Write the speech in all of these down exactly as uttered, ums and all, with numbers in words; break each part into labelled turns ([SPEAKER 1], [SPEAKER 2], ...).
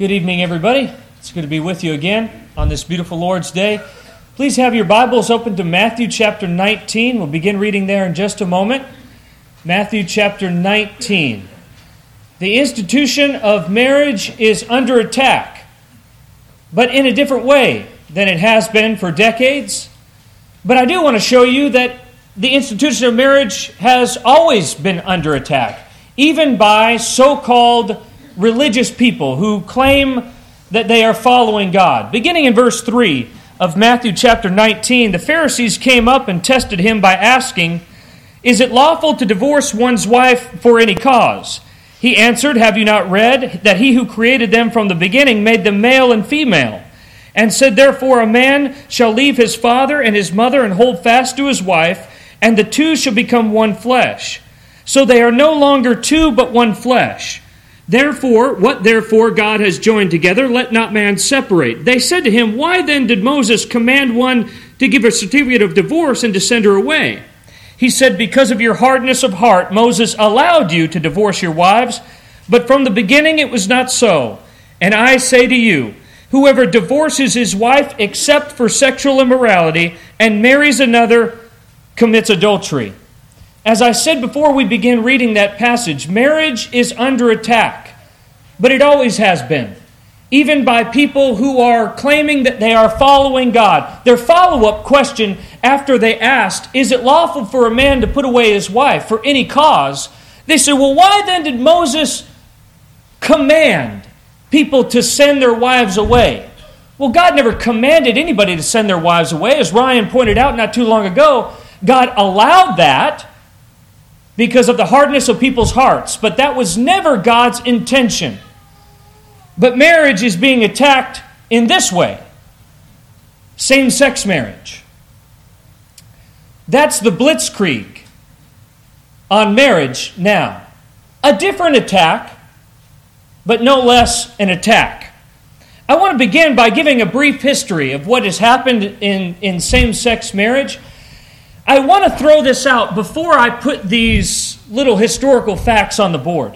[SPEAKER 1] Good evening, everybody. It's good to be with you again on this beautiful Lord's Day. Please have your Bibles open to Matthew chapter nineteen. We'll begin reading there in just a moment. Matthew chapter nineteen. The institution of marriage is under attack, but in a different way than it has been for decades. But I do want to show you that the institution of marriage has always been under attack, even by so-called religious people who claim that they are following God. Beginning in verse three of Matthew chapter nineteen, the Pharisees came up and tested him by asking, "Is it lawful to divorce one's wife for any cause?" He answered, "Have you not read that he who created them from the beginning made them male and female? And said, therefore, a man shall leave his father and his mother and hold fast to his wife, and the two shall become one flesh. So they are no longer two, but one flesh. Therefore, what therefore God has joined together, let not man separate." They said to him, "Why then did Moses command one to give a certificate of divorce and to send her away?" He said, "Because of your hardness of heart, Moses allowed you to divorce your wives, but from the beginning it was not so. And I say to you, whoever divorces his wife except for sexual immorality and marries another commits adultery." As I said before we begin reading that passage, marriage is under attack, but it always has been, even by people who are claiming that they are following God. Their follow-up question after they asked, "Is it lawful for a man to put away his wife for any cause?" They said, "Well, why then did Moses command people to send their wives away?" Well, God never commanded anybody to send their wives away. As Ryan pointed out not too long ago, God allowed that because of the hardness of people's hearts. But that was never God's intention. But marriage is being attacked in this way. Same-sex marriage. That's the blitzkrieg on marriage now. A different attack, but no less an attack. I want to begin by giving a brief history of what has happened in, in same-sex marriage. I want to throw this out before I put these little historical facts on the board.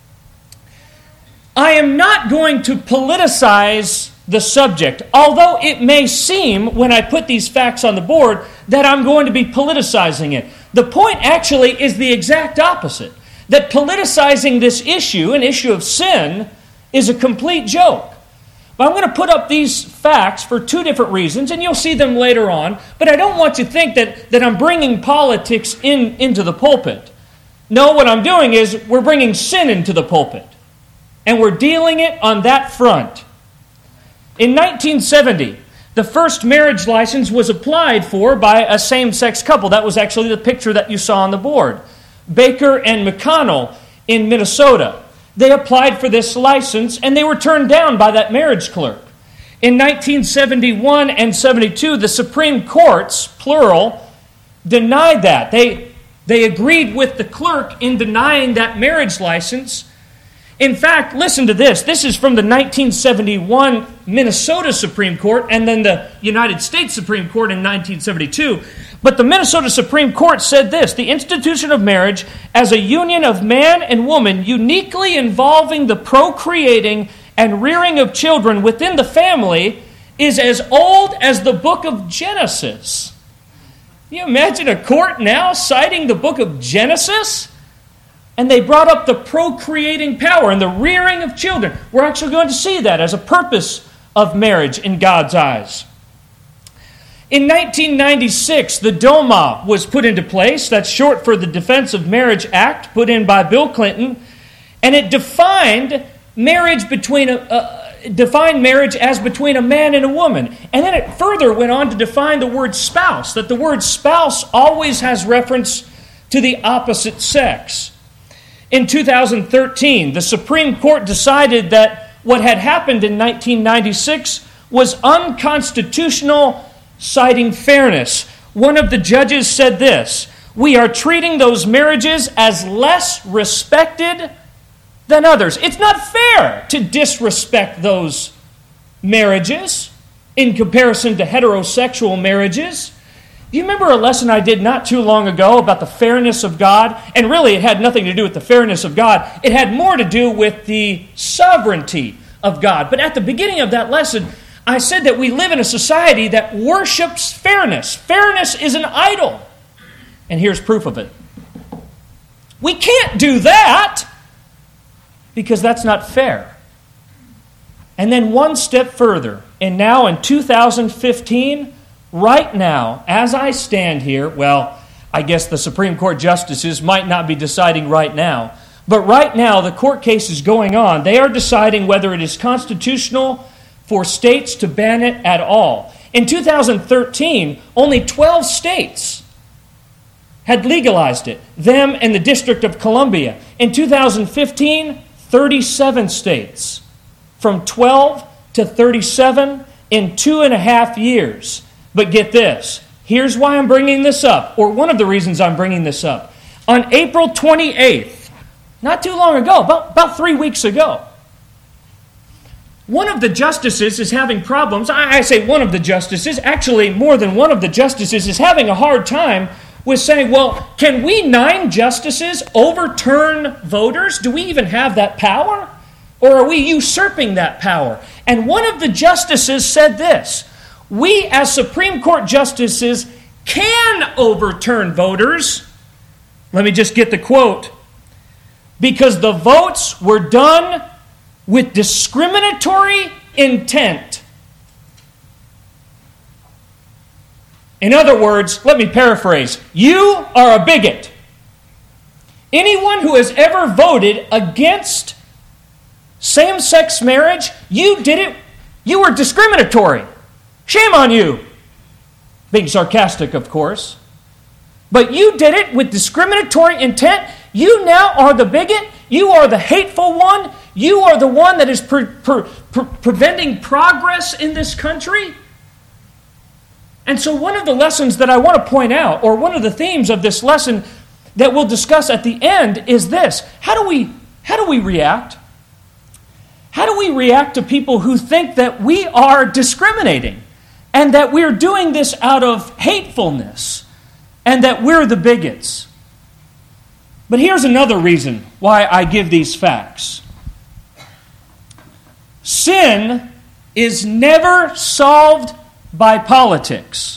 [SPEAKER 1] I am not going to politicize the subject, although it may seem when I put these facts on the board that I'm going to be politicizing it. The point actually is the exact opposite, that politicizing this issue, an issue of sin, is a complete joke. But I'm going to put up these facts for two different reasons, and you'll see them later on. But I don't want you to think that, that I'm bringing politics in, into the pulpit. No, what I'm doing is we're bringing sin into the pulpit. And we're dealing it on that front. In nineteen seventy, the first marriage license was applied for by a same-sex couple. That was actually the picture that you saw on the board. Baker and McConnell in Minnesota. They applied for this license, and they were turned down by that marriage clerk. In nineteen seventy-one and seventy-two, the Supreme Courts, plural, denied that. They, they agreed with the clerk in denying that marriage license. In fact, listen to this. This is from the nineteen seventy-one Minnesota Supreme Court and then the United States Supreme Court in nineteen seventy-two. But the Minnesota Supreme Court said this: "The institution of marriage as a union of man and woman uniquely involving the procreating and rearing of children within the family is as old as the book of Genesis." Can you imagine a court now citing the book of Genesis? And they brought up the procreating power and the rearing of children. We're actually going to see that as a purpose of marriage in God's eyes. In nineteen ninety-six, the DOMA was put into place. That's short for the Defense of Marriage Act, put in by Bill Clinton. And it defined marriage between a, uh, defined marriage as between a man and a woman. And then it further went on to define the word spouse, that the word spouse always has reference to the opposite sex. In two thousand thirteen, the Supreme Court decided that what had happened in nineteen ninety-six was unconstitutional, citing fairness. One of the judges said this: "We are treating those marriages as less respected than others." It's not fair to disrespect those marriages in comparison to heterosexual marriages. Do you remember a lesson I did not too long ago about the fairness of God? And really, it had nothing to do with the fairness of God. It had more to do with the sovereignty of God. But at the beginning of that lesson, I said that we live in a society that worships fairness. Fairness is an idol. And here's proof of it. We can't do that because that's not fair. And then one step further, and now in two thousand fifteen, right now, as I stand here, well, I guess the Supreme Court justices might not be deciding right now, but right now the court case is going on. They are deciding whether it is constitutional for states to ban it at all. In two thousand thirteen, only twelve states had legalized it, them and the District of Columbia. In two thousand fifteen, thirty-seven states. From twelve to thirty-seven in two and a half years. But get this, here's why I'm bringing this up, or one of the reasons I'm bringing this up. On April twenty-eighth, not too long ago, about, about three weeks ago, one of the justices is having problems. I, I say one of the justices, actually more than one of the justices is having a hard time with saying, well, can we nine justices overturn voters? Do we even have that power? Or are we usurping that power? And one of the justices said this, we as Supreme Court justices can overturn voters. Let me just get the quote. Because the votes were done with discriminatory intent. In other words, let me paraphrase. You are a bigot. Anyone who has ever voted against same-sex marriage, you did it, you were discriminatory. Shame on you. Being sarcastic, of course. But you did it with discriminatory intent. You now are the bigot. You are the hateful one. You are the one that is pre- pre- pre- preventing progress in this country. And so one of the lessons that I want to point out, or one of the themes of this lesson that we'll discuss at the end is this. How do we, how do we react? How do we react to people who think that we are discriminating and that we're doing this out of hatefulness and that we're the bigots? But here's another reason why I give these facts. Sin is never solved by politics.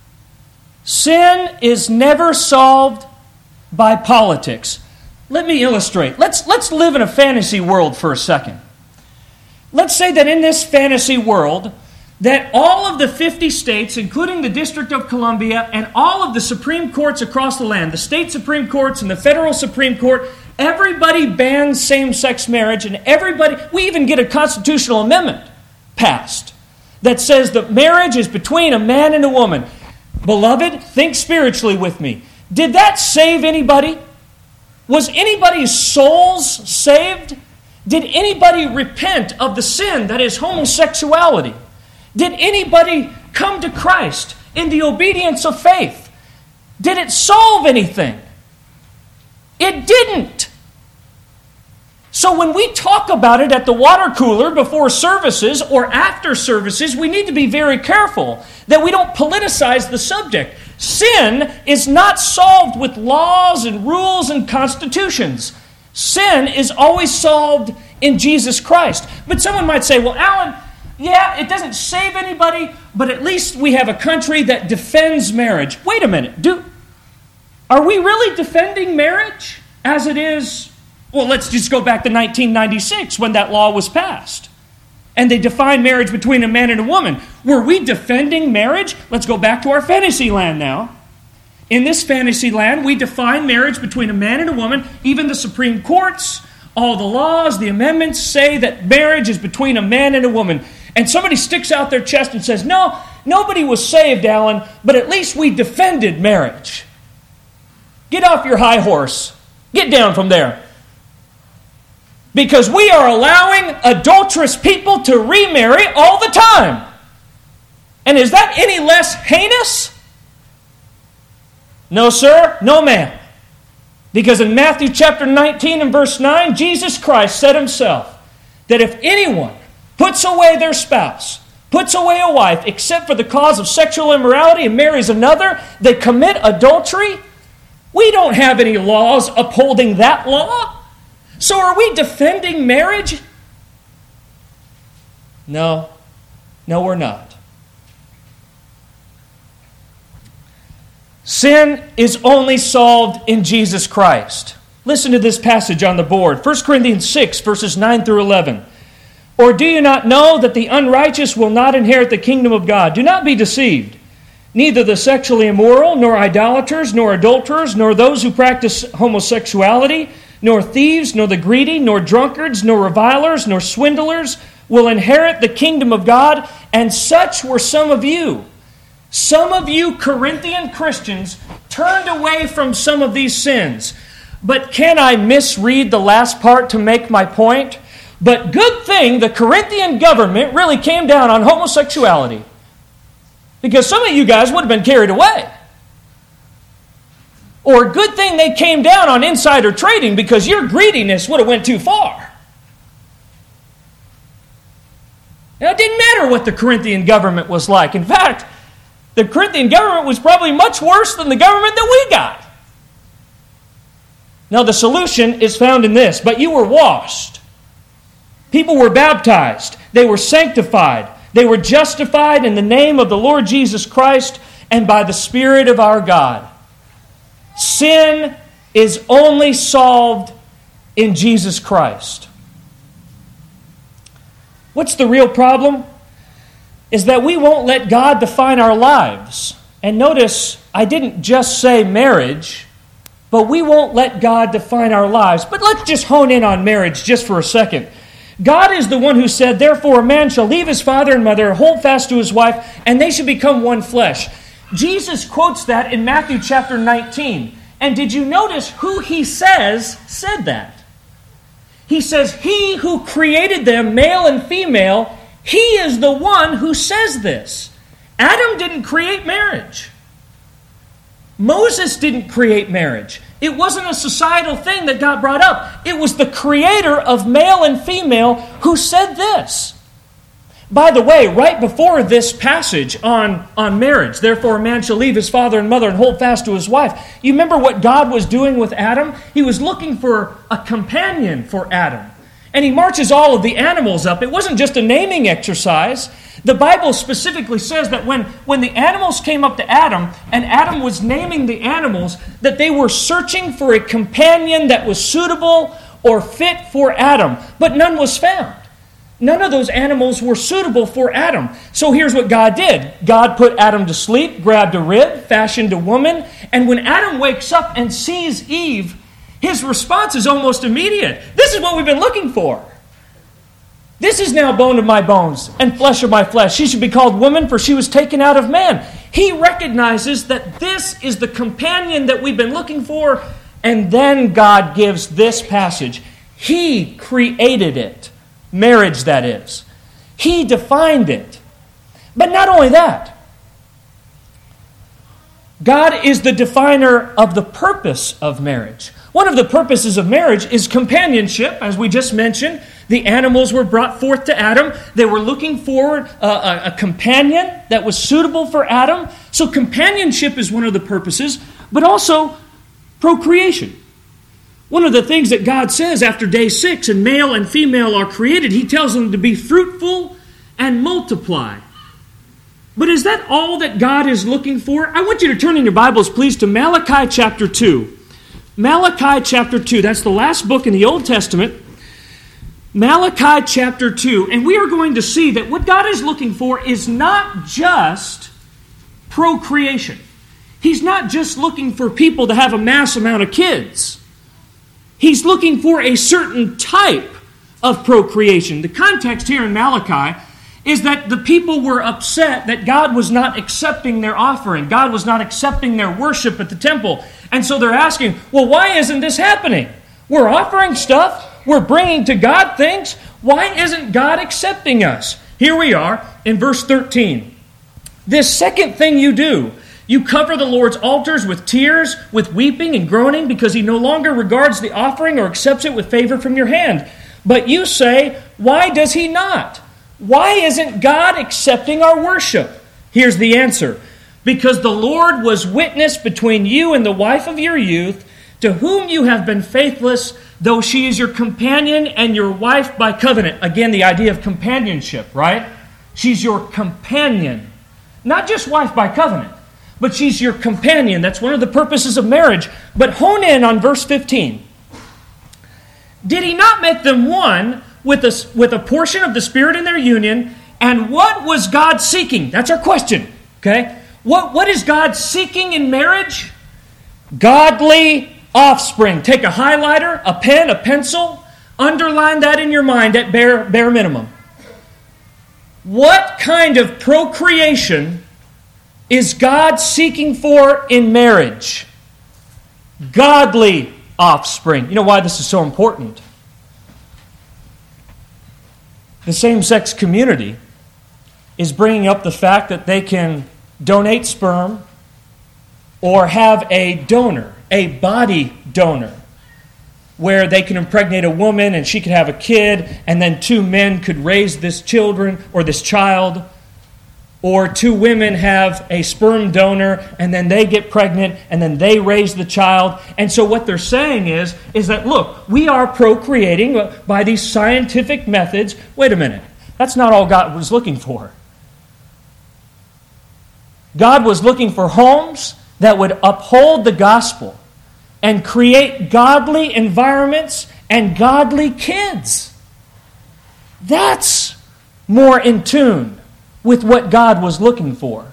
[SPEAKER 1] Sin is never solved by politics. Let me illustrate. Let's, let's live in a fantasy world for a second. Let's say that in this fantasy world, that all of the fifty states, including the District of Columbia, and all of the Supreme Courts across the land, the state Supreme Courts and the federal Supreme Court, everybody bans same-sex marriage, and everybody, we even get a constitutional amendment passed that says that marriage is between a man and a woman. Beloved, think spiritually with me. Did that save anybody? Was anybody's souls saved? Did anybody repent of the sin that is homosexuality? Did anybody come to Christ in the obedience of faith? Did it solve anything? It didn't. So when we talk about it at the water cooler before services or after services, we need to be very careful that we don't politicize the subject. Sin is not solved with laws and rules and constitutions. Sin is always solved in Jesus Christ. But someone might say, well, Alan, yeah, it doesn't save anybody, but at least we have a country that defends marriage. Wait a minute. Do, are we really defending marriage as it is? Well, let's just go back to nineteen ninety-six when that law was passed. And they defined marriage between a man and a woman. Were we defending marriage? Let's go back to our fantasy land now. In this fantasy land, we define marriage between a man and a woman. Even the Supreme Courts, all the laws, the amendments say that marriage is between a man and a woman. And somebody sticks out their chest and says, no, nobody was saved, Alan, but at least we defended marriage. Get off your high horse. Get down from there. Because we are allowing adulterous people to remarry all the time. And is that any less heinous? No, sir. No, ma'am. Because in Matthew chapter nineteen and verse nine, Jesus Christ said himself that if anyone puts away their spouse, puts away a wife, except for the cause of sexual immorality and marries another, they commit adultery. We don't have any laws upholding that law. So are we defending marriage? No. No, we're not. Sin is only solved in Jesus Christ. Listen to this passage on the board. First Corinthians six, verses nine through eleven. Or do you not know that the unrighteous will not inherit the kingdom of God? Do not be deceived. Neither the sexually immoral, nor idolaters, nor adulterers, nor those who practice homosexuality, nor thieves, nor the greedy, nor drunkards, nor revilers, nor swindlers will inherit the kingdom of God. And such were some of you. Some of you Corinthian Christians turned away from some of these sins. But can I misread the last part to make my point? But good thing the Corinthian government really came down on homosexuality. Because some of you guys would have been carried away. Or good thing they came down on insider trading because your greediness would have went too far. Now it didn't matter what the Corinthian government was like. In fact, the Corinthian government was probably much worse than the government that we got. Now the solution is found in this. But you were washed. People were baptized. They were sanctified. They were justified in the name of the Lord Jesus Christ and by the Spirit of our God. Sin is only solved in Jesus Christ. What's the real problem? Is that we won't let God define our lives. And notice, I didn't just say marriage, but we won't let God define our lives. But let's just hone in on marriage just for a second. God is the one who said, therefore a man shall leave his father and mother, hold fast to his wife, and they shall become one flesh. Jesus quotes that in Matthew chapter nineteen. And did you notice who he says said that? He says, he who created them, male and female, he is the one who says this. Adam didn't create marriage. Moses didn't create marriage. It wasn't a societal thing that got brought up. It was the creator of male and female who said this. By the way, right before this passage on, on marriage, therefore a man shall leave his father and mother and hold fast to his wife. You remember what God was doing with Adam? He was looking for a companion for Adam. And he marches all of the animals up. It wasn't just a naming exercise. The Bible specifically says that when, when the animals came up to Adam, and Adam was naming the animals, that they were searching for a companion that was suitable or fit for Adam. But none was found. None of those animals were suitable for Adam. So here's what God did. God put Adam to sleep, grabbed a rib, fashioned a woman, and when Adam wakes up and sees Eve, his response is almost immediate. This is what we've been looking for. This is now bone of my bones and flesh of my flesh. She should be called woman, for she was taken out of man. He recognizes that this is the companion that we've been looking for, and then God gives this passage. He created it. Marriage, that is. He defined it. But not only that, God is the definer of the purpose of marriage. One of the purposes of marriage is companionship, as we just mentioned. The animals were brought forth to Adam. They were looking for a, a, a companion that was suitable for Adam. So companionship is one of the purposes, but also procreation. One of the things that God says after day six, and male and female are created, He tells them to be fruitful and multiply. But is that all that God is looking for? I want you to turn in your Bibles, please, to Malachi chapter two. Malachi chapter two, that's the last book in the Old Testament. Malachi chapter two, and we are going to see that what God is looking for is not just procreation. He's not just looking for people to have a mass amount of kids. He's looking for a certain type of procreation. The context here in Malachi is that the people were upset that God was not accepting their offering. God was not accepting their worship at the temple. And so they're asking, well, why isn't this happening? We're offering stuff. We're bringing to God things. Why isn't God accepting us? Here we are in verse thirteen. This second thing you do, you cover the Lord's altars with tears, with weeping and groaning, because He no longer regards the offering or accepts it with favor from your hand. But you say, why does He not? Why isn't God accepting our worship? Here's the answer. Because the Lord was witness between you and the wife of your youth, to whom you have been faithless, though she is your companion and your wife by covenant. Again, the idea of companionship, right? She's your companion. Not just wife by covenant, but she's your companion. That's one of the purposes of marriage. But hone in on verse fifteen. Did he not make them one with a, with a portion of the Spirit in their union? And what was God seeking? That's our question. Okay? What, what is God seeking in marriage? Godly offspring. Take a highlighter, a pen, a pencil. Underline that in your mind at bare, bare minimum. What kind of procreation is God seeking for in marriage? Godly offspring. You know why this is so important? The same-sex community is bringing up the fact that they can donate sperm or have a donor, a body donor, where they can impregnate a woman and she could have a kid, and then two men could raise this children or this child, or two women have a sperm donor and then they get pregnant and then they raise the child. And so what they're saying is, is that, look, we are procreating by these scientific methods. Wait a minute. That's not all God was looking for. God was looking for homes that would uphold the gospel and create godly environments and godly kids. That's more in tune with what God was looking for.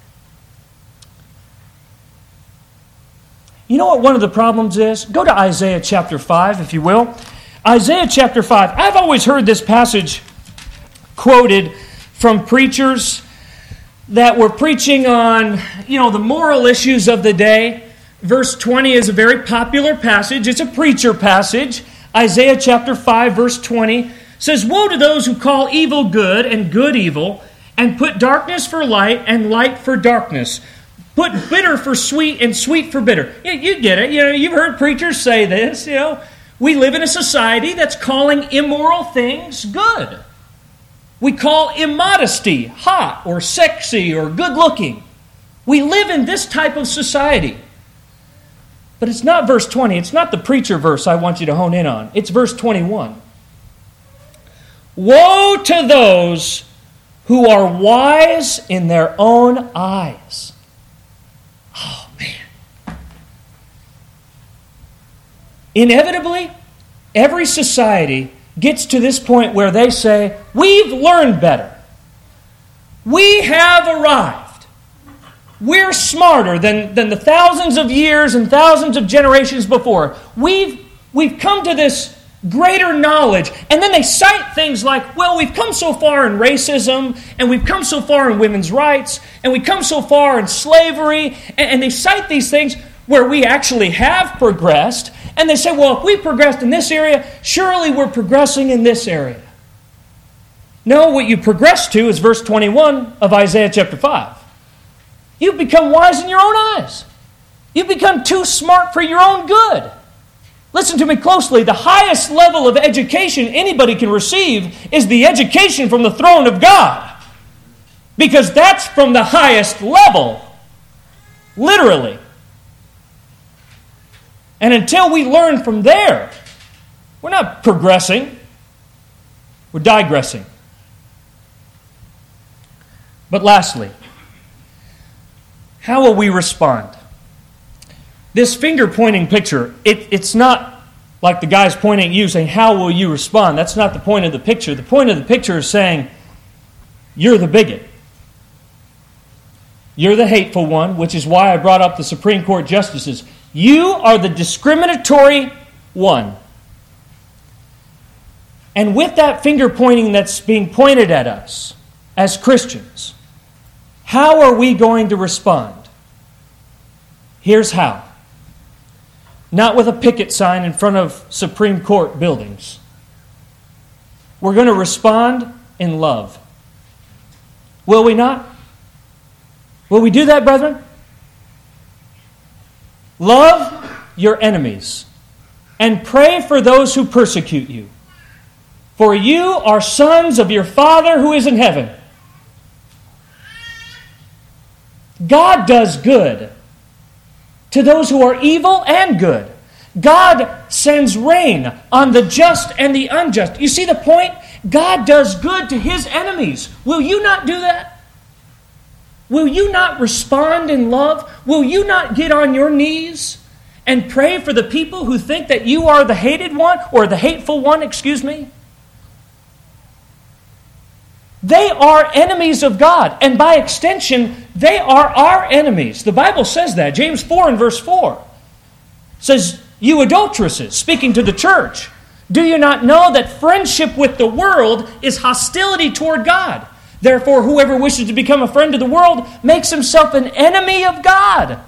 [SPEAKER 1] You know what one of the problems is? Go to Isaiah chapter five, if you will. Isaiah chapter five. I've always heard this passage quoted from preachers that were preaching on, you know, the moral issues of the day. Verse twenty is a very popular passage. It's a preacher passage. Isaiah chapter five, verse twenty says, "Woe to those who call evil good and good evil, and put darkness for light and light for darkness. Put bitter for sweet and sweet for bitter." You, you get it. You know, you've heard preachers say this. You know, we live in a society that's calling immoral things good. We call immodesty hot or sexy or good looking. We live in this type of society. But it's not verse twenty. It's not the preacher verse I want you to hone in on. It's verse twenty-one. "Woe to those who are wise in their own eyes." Oh, man. Inevitably, every society gets to this point where they say, we've learned better. We have arrived. We're smarter than, than the thousands of years and thousands of generations before. We've, we've come to this greater knowledge. And then they cite things like, well, we've come so far in racism, and we've come so far in women's rights, and we've come so far in slavery, and, and they cite these things where we actually have progressed, and they say, well, if we progressed in this area, surely we're progressing in this area. No, what you progress to is verse twenty-one of Isaiah chapter five. You've become wise in your own eyes. You've become too smart for your own good. Listen to me closely. The highest level of education anybody can receive is the education from the throne of God. Because that's from the highest level. Literally. And until we learn from there, we're not progressing. We're digressing. But lastly, how will we respond? This finger-pointing picture, it, it's not like the guy's pointing at you saying, how will you respond? That's not the point of the picture. The point of the picture is saying, you're the bigot. You're the hateful one, which is why I brought up the Supreme Court justices. You are the discriminatory one. And with that finger-pointing that's being pointed at us as Christians, how are we going to respond? Here's how. Not with a picket sign in front of Supreme Court buildings. We're going to respond in love. Will we not? Will we do that, brethren? Love your enemies and pray for those who persecute you. For you are sons of your Father who is in heaven. God does good to those who are evil and good. God sends rain on the just and the unjust. You see the point? God does good to His enemies. Will you not do that? Will you not respond in love? Will you not get on your knees and pray for the people who think that you are the hated one, or the hateful one, excuse me? They are enemies of God, and by extension, they are our enemies. The Bible says that. James four and verse four says, "You adulteresses," speaking to the church, "do you not know that friendship with the world is hostility toward God? Therefore, whoever wishes to become a friend of the world makes himself an enemy of God."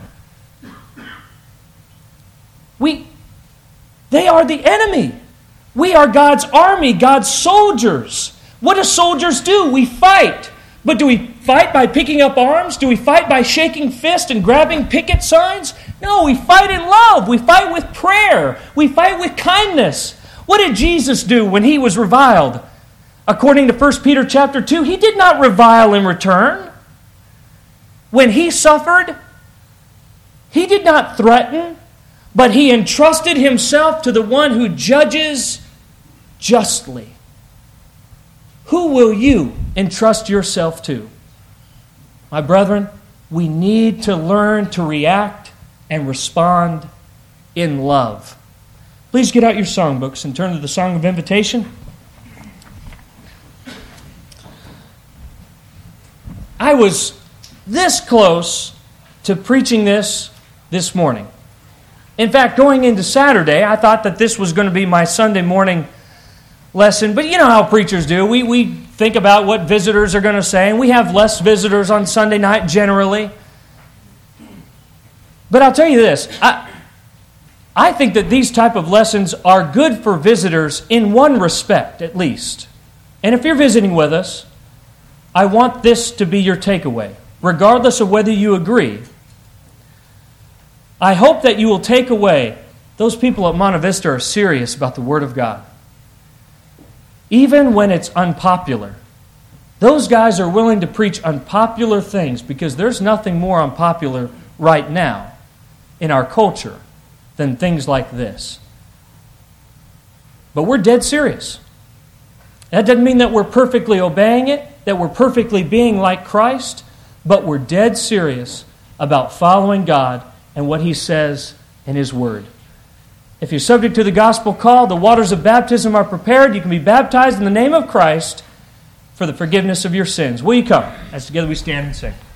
[SPEAKER 1] We, they are the enemy. We are God's army, God's soldiers. What do soldiers do? We fight. But do we fight by picking up arms? Do we fight by shaking fists and grabbing picket signs? No, we fight in love. We fight with prayer. We fight with kindness. What did Jesus do when He was reviled? According to First Peter chapter two, He did not revile in return. When He suffered, He did not threaten, but He entrusted Himself to the one who judges justly. Who will you entrust yourself to? My brethren, we need to learn to react and respond in love. Please get out your songbooks and turn to the Song of Invitation. I was this close to preaching this this morning. In fact, going into Saturday, I thought that this was going to be my Sunday morning lesson. But you know how preachers do. We, we think about what visitors are going to say, and we have less visitors on Sunday night generally. But I'll tell you this. I, I think that these type of lessons are good for visitors in one respect, at least. And if you're visiting with us, I want this to be your takeaway, regardless of whether you agree. I hope that you will take away, those people at Monte Vista are serious about the Word of God. Even when it's unpopular. Those guys are willing to preach unpopular things because there's nothing more unpopular right now in our culture than things like this. But we're dead serious. That doesn't mean that we're perfectly obeying it, that we're perfectly being like Christ, but we're dead serious about following God and what He says in His Word. If you're subject to the gospel call, the waters of baptism are prepared. You can be baptized in the name of Christ for the forgiveness of your sins. Will you come as together we stand and sing?